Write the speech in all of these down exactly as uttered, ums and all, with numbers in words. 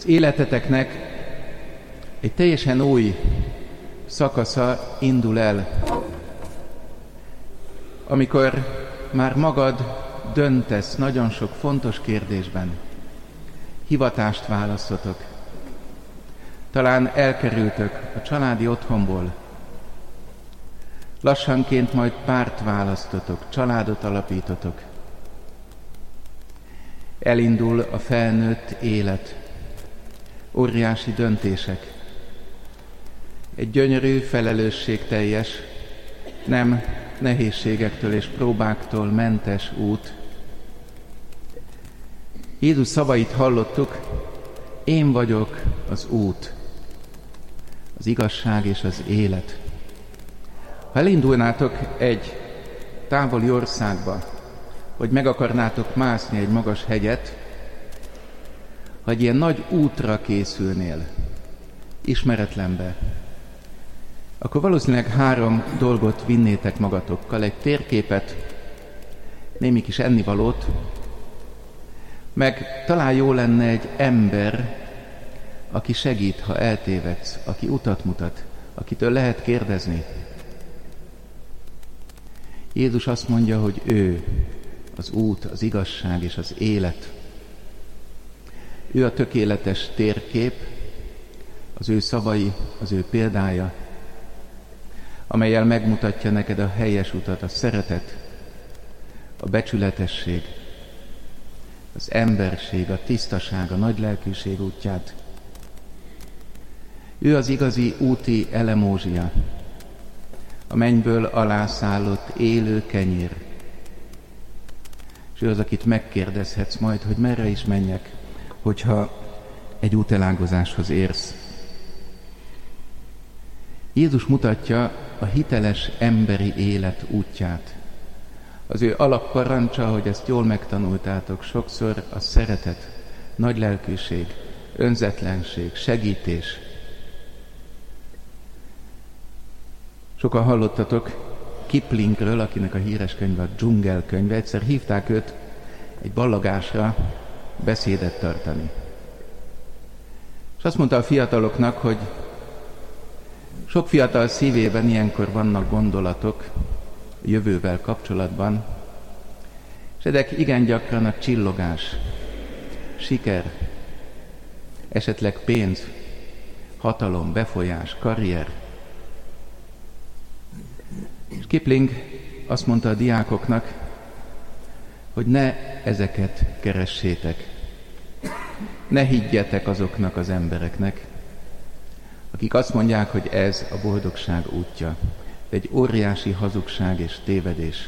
Az életeteknek egy teljesen új szakasza indul el, amikor már magad döntesz nagyon sok fontos kérdésben. Hivatást választotok. Talán elkerültök a családi otthonból. Lassanként majd párt választotok, családot alapítotok. Elindul a felnőtt élet. Óriási döntések. Egy gyönyörű, felelősségteljes, nem nehézségektől és próbáktól mentes út. Jézus szavait hallottuk, én vagyok az út, az igazság és az élet. Ha elindulnátok egy távoli országba, hogy meg akarnátok mászni egy magas hegyet, ha egy ilyen nagy útra készülnél, ismeretlenbe, akkor valószínűleg három dolgot vinnétek magatokkal, egy térképet, némi kis ennivalót, meg talán jó lenne egy ember, aki segít, ha eltévedsz, aki utat mutat, akitől lehet kérdezni. Jézus azt mondja, hogy ő az út, az igazság és az élet. Ő a tökéletes térkép, az ő szavai, az ő példája, amellyel megmutatja neked a helyes utat, a szeretet, a becsületesség, az emberség, a tisztaság, a nagylelkűség útját. Ő az igazi úti elemózsia, a mennyből alászállott élő kenyér. És ő az, akit megkérdezhetsz majd, hogy merre is menjek, hogyha egy útelágazáshoz érsz. Jézus mutatja a hiteles emberi élet útját. Az ő alapparancsa, hogy ezt jól megtanultátok, sokszor a szeretet, nagy lelkűség, önzetlenség, segítés. Sokan hallottatok Kiplingről, akinek a híres könyve a Dzsungel könyve. Egyszer hívták őt egy ballagásra beszédet tartani. És azt mondta a fiataloknak, hogy sok fiatal szívében ilyenkor vannak gondolatok a jövővel kapcsolatban, és ezek igen gyakran a csillogás, siker, esetleg pénz, hatalom, befolyás, karrier. És Kipling azt mondta a diákoknak, hogy ne ezeket keressétek. Ne higgyetek azoknak az embereknek, akik azt mondják, hogy ez a boldogság útja. Egy óriási hazugság és tévedés.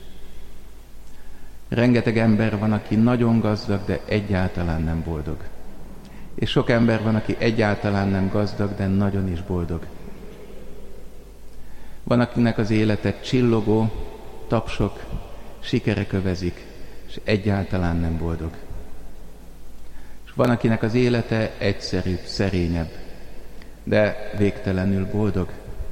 Rengeteg ember van, aki nagyon gazdag, de egyáltalán nem boldog. És sok ember van, aki egyáltalán nem gazdag, de nagyon is boldog. Van, akinek az élete csillogó, tapsok, sikerek övezik, és egyáltalán nem boldog. És van, akinek az élete egyszerűbb, szerényebb, de végtelenül boldog.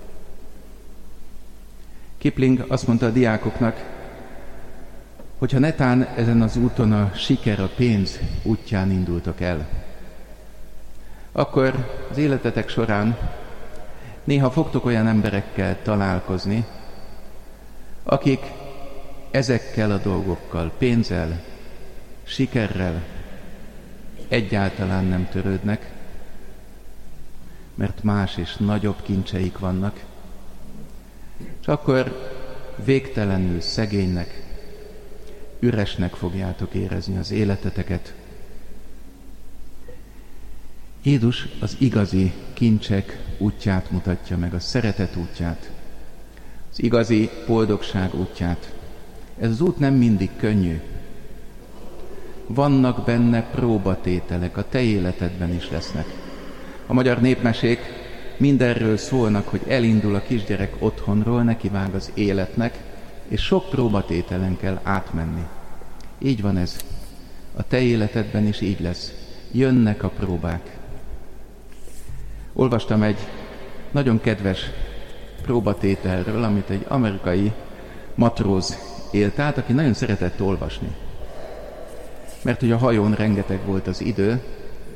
Kipling azt mondta a diákoknak, hogyha netán ezen az úton a siker, a pénz útján indultok el, akkor az életetek során néha fogtok olyan emberekkel találkozni, akik ezekkel a dolgokkal, pénzzel, sikerrel egyáltalán nem törődnek, mert más és nagyobb kincseik vannak, és akkor végtelenül szegénynek, üresnek fogjátok érezni az életeteket. Jézus az igazi kincsek útját mutatja meg, a szeretet útját, az igazi boldogság útját. Ez az út nem mindig könnyű. Vannak benne próbatételek, a te életedben is lesznek. A magyar népmesék mindenről szólnak, hogy elindul a kisgyerek otthonról, nekivág az életnek, és sok próbatételen kell átmenni. Így van ez. A te életedben is így lesz. Jönnek a próbák. Olvastam egy nagyon kedves próbatételről, amit egy amerikai matróz élt át, aki nagyon szeretett olvasni. Mert hogy a hajón rengeteg volt az idő,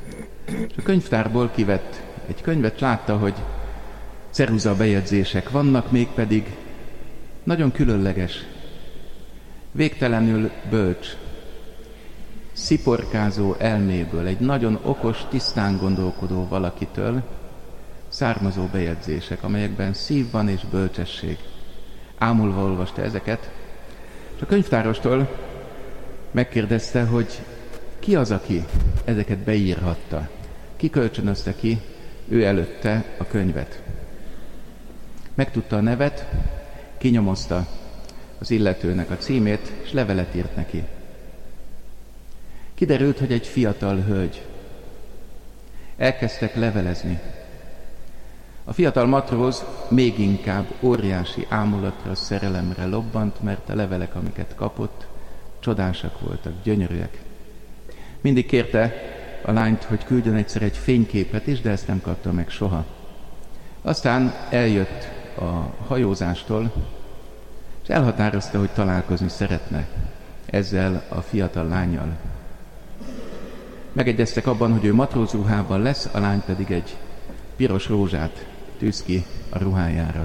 És a könyvtárból kivett egy könyvet, látta, hogy ceruza bejegyzések vannak, mégpedig nagyon különleges, végtelenül bölcs, sziporkázó elméből, egy nagyon okos, tisztán gondolkodó valakitől származó bejegyzések, amelyekben szív van és bölcsesség. Ámulva olvasta ezeket, és a könyvtárostól megkérdezte, hogy ki az, aki ezeket beírhatta, ki kölcsönözte ki ő előtte a könyvet. Megtudta a nevet, kinyomozta az illetőnek a címét, és levelet írt neki. Kiderült, hogy egy fiatal hölgy. Elkezdtek levelezni. A fiatal matróz még inkább óriási ámulatra, szerelemre lobbant, mert a levelek, amiket kapott, csodásak voltak, gyönyörűek. Mindig kérte a lányt, hogy küldjön egyszer egy fényképet is, de ezt nem kapta meg soha. Aztán eljött a hajózástól, és elhatározta, hogy találkozni szeretne ezzel a fiatal lánnyal. Megegyeztek abban, hogy ő matrózruhában lesz, a lány pedig egy piros rózsát tűz ki a ruhájára.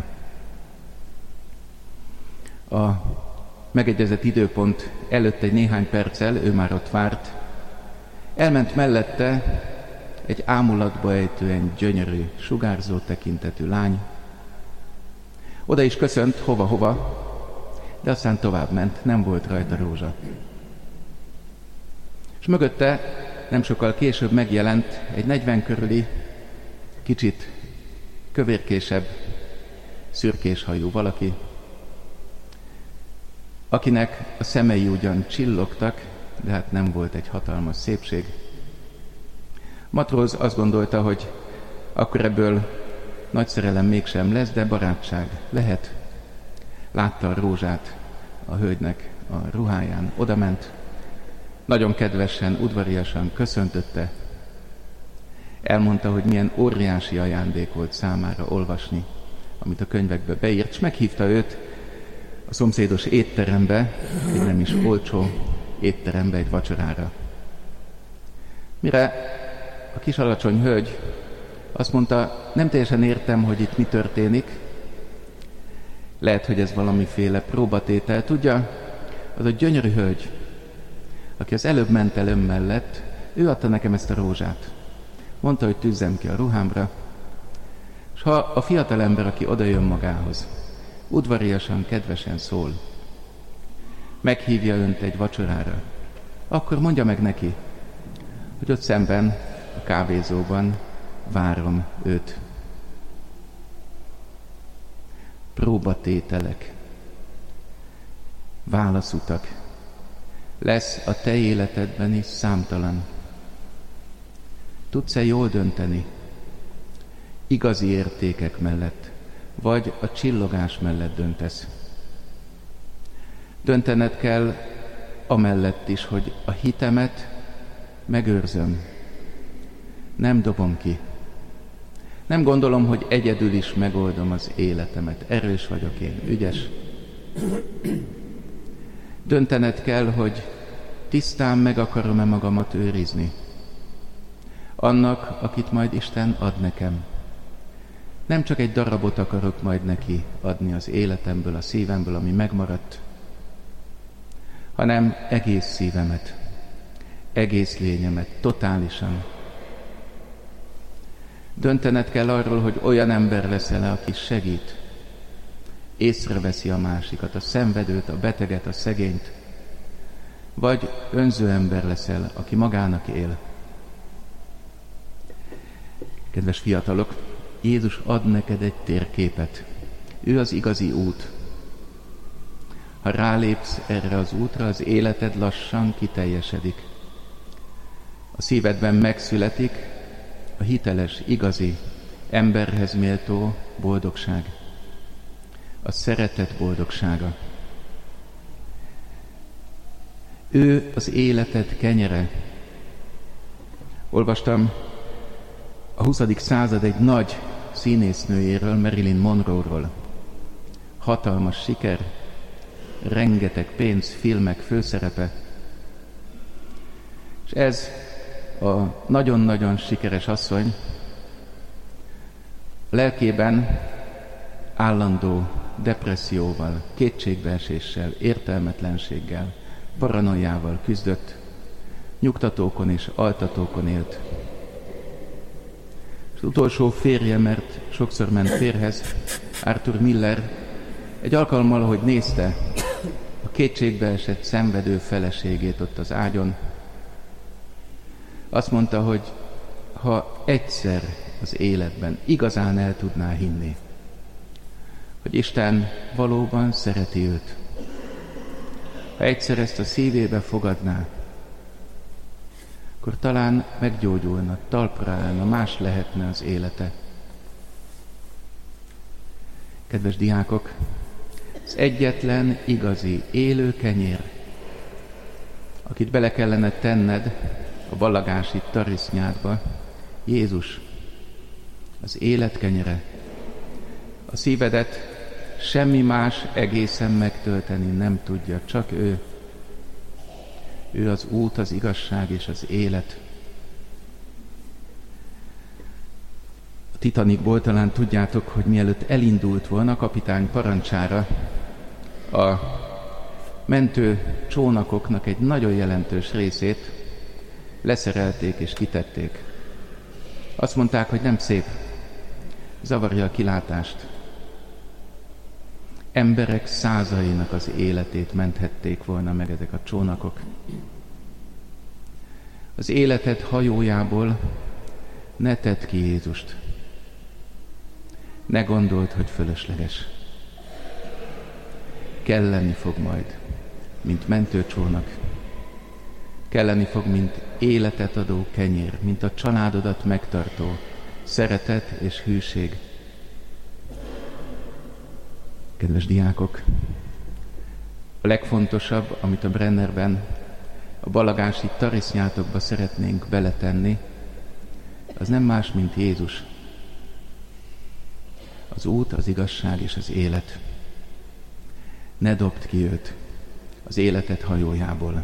A megegyezett időpont előtt egy néhány perccel, ő már ott várt, elment mellette egy ámulatba ejtően gyönyörű, sugárzó tekintetű lány. Oda is köszönt hova-hova, de aztán tovább ment, nem volt rajta rózsa. És mögötte nem sokkal később megjelent egy negyven körüli, kicsit kövérkésebb, szürkés hajú valaki, akinek a szemei ugyan csillogtak, de hát nem volt egy hatalmas szépség. Matróz azt gondolta, hogy akkor ebből nagy szerelem mégsem lesz, de barátság lehet. Látta a rózsát a hölgynek a ruháján, odament, nagyon kedvesen, udvariasan köszöntötte, elmondta, hogy milyen óriási ajándék volt számára olvasni, amit a könyvekbe beírt, és meghívta őt a szomszédos étterembe, egy nem is olcsó étterembe, egy vacsorára. Mire a kis alacsony hölgy azt mondta, nem teljesen értem, hogy itt mi történik, lehet, hogy ez valamiféle próbatétel. Tudja, az a gyönyörű hölgy, aki az előbb ment el ön mellett, ő adta nekem ezt a rózsát. Mondta, hogy tűzzem ki a ruhámra, és ha a fiatal ember, aki odajön magához, udvariasan, kedvesen szól, meghívja önt egy vacsorára, akkor mondja meg neki, hogy ott szemben, a kávézóban várom őt. Próbatételek, válaszutak, lesz a te életedben is számtalan. Tudsz-e jól dönteni? Igazi értékek mellett, vagy a csillogás mellett döntesz? Döntened kell amellett is, hogy a hitemet megőrzöm. Nem dobom ki. Nem gondolom, hogy egyedül is megoldom az életemet. Erős vagyok én, ügyes. Döntened kell, hogy tisztán meg akarom-e magamat őrizni. Annak, akit majd Isten ad nekem. Nem csak egy darabot akarok majd neki adni az életemből, a szívemből, ami megmaradt, hanem egész szívemet, egész lényemet, totálisan. Döntened kell arról, hogy olyan ember leszel, aki segít, észreveszi a másikat, a szenvedőt, a beteget, a szegényt, vagy önző ember leszel, aki magának él. Kedves fiatalok, Jézus ad neked egy térképet. Ő az igazi út. Ha rálépsz erre az útra, az életed lassan kiteljesedik. A szívedben megszületik a hiteles, igazi, emberhez méltó boldogság. A szeretet boldogsága. Ő az életed kenyere. Olvastam a huszadik század egy nagy színésznőjéről, Marilyn Monroe-ról. Hatalmas siker, rengeteg pénz, filmek főszerepe. És ez a nagyon-nagyon sikeres asszony lelkében állandó depresszióval, kétségbeeséssel, értelmetlenséggel, paranoiával küzdött, nyugtatókon és altatókon élt. Az utolsó férje, mert sokszor ment férhez, Arthur Miller, egy alkalommal, hogy nézte a kétségbeesett, szenvedő feleségét ott az ágyon, azt mondta, hogy ha egyszer az életben igazán el tudná hinni, hogy Isten valóban szereti őt, ha egyszer ezt a szívébe fogadná, akkor talán meggyógyulna, talpra állna, más lehetne az élete. Kedves diákok, az egyetlen igazi, élő kenyér, akit bele kellene tenned a ballagási tarisznyádba, Jézus, az élet kenyere. A szívedet semmi más egészen megtölteni nem tudja, csak ő. Ő az út, az igazság és az élet. A Titanicból talán tudjátok, hogy mielőtt elindult volna a kapitány parancsára, a mentő csónakoknak egy nagyon jelentős részét leszerelték és kitették. Azt mondták, hogy nem szép, zavarja a kilátást. Emberek százainak az életét menthették volna meg ezek a csónakok. Az életed hajójából ne tedd ki Jézust. Ne gondold, hogy fölösleges. Kelleni fog majd, mint mentőcsónak. Kelleni fog, mint életet adó kenyér, mint a családodat megtartó szeretet és hűség. Kedves diákok, a legfontosabb, amit a Brennerben, a ballagási tarisznyátokba szeretnénk beletenni, az nem más, mint Jézus. Az út, az igazság és az élet. Ne dobd ki őt az életed hajójából.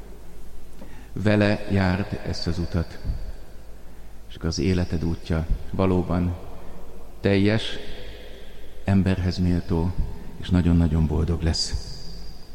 Vele járd ezt az utat, és az életed útja valóban teljes, emberhez méltó, és nagyon-nagyon boldog lesz.